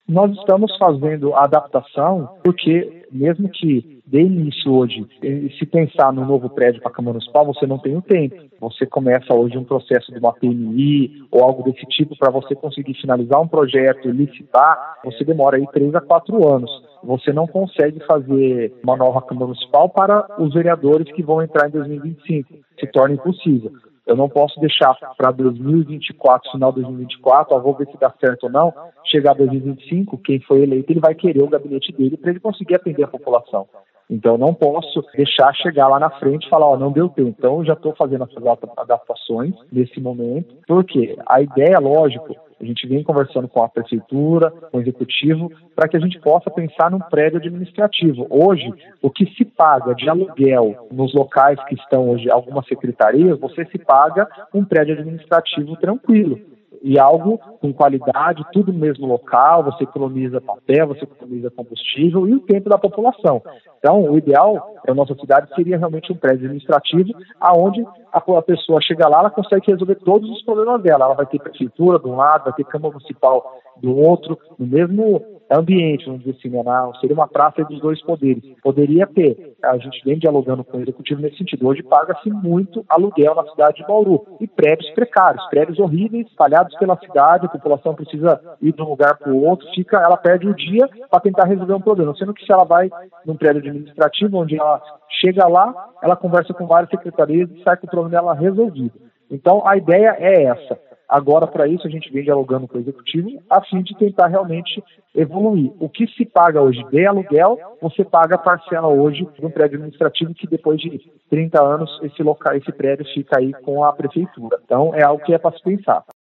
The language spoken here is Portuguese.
Nós estamos fazendo a adaptação porque, mesmo que de início hoje, se pensar no novo prédio para a Câmara Municipal, você não tem o tempo. Você começa hoje um processo de uma PMI ou algo desse tipo para você conseguir finalizar um projeto, licitar, você demora aí 3 a 4 anos. Você não consegue fazer uma nova Câmara Municipal para os vereadores que vão entrar em 2025. Se torna impossível. Eu não posso deixar para 2024, final de 2024, vou ver se dá certo ou não, chegar 2025, quem foi eleito, ele vai querer o gabinete dele para ele conseguir atender a população. Então, eu não posso deixar chegar lá na frente e falar, não deu tempo. Então, eu já estou fazendo essas adaptações nesse momento, porque a ideia, lógico, a gente vem conversando com a prefeitura, com o executivo, para que a gente possa pensar num prédio administrativo. Hoje, o que se paga de aluguel nos locais que estão hoje, algumas secretarias, você se paga um prédio administrativo tranquilo. E algo com qualidade, tudo no mesmo local, você economiza papel, você economiza combustível e o tempo da população. Então, o ideal para a nossa cidade seria realmente um prédio administrativo, aonde a pessoa chega lá, ela consegue resolver todos os problemas dela. Ela vai ter prefeitura de um lado, vai ter Câmara Municipal do outro, no mesmo ambiente, vamos dizer assim, né? Seria uma praça dos dois poderes. Poderia ter, a gente vem dialogando com o executivo nesse sentido. Hoje paga-se muito aluguel na cidade de Bauru e prédios precários, prédios horríveis, espalhados pela cidade, a população precisa ir de um lugar para o outro, ela perde o dia para tentar resolver um problema, sendo que se ela vai num prédio administrativo, onde ela chega lá, ela conversa com várias secretarias e sai com o problema dela resolvido. Então, a ideia é essa. Agora, para isso, a gente vem dialogando com o executivo a fim de tentar realmente evoluir. O que se paga hoje de aluguel, você paga a parcela hoje de um prédio administrativo que depois de 30 anos esse prédio fica aí com a prefeitura. Então, é algo que é para se pensar.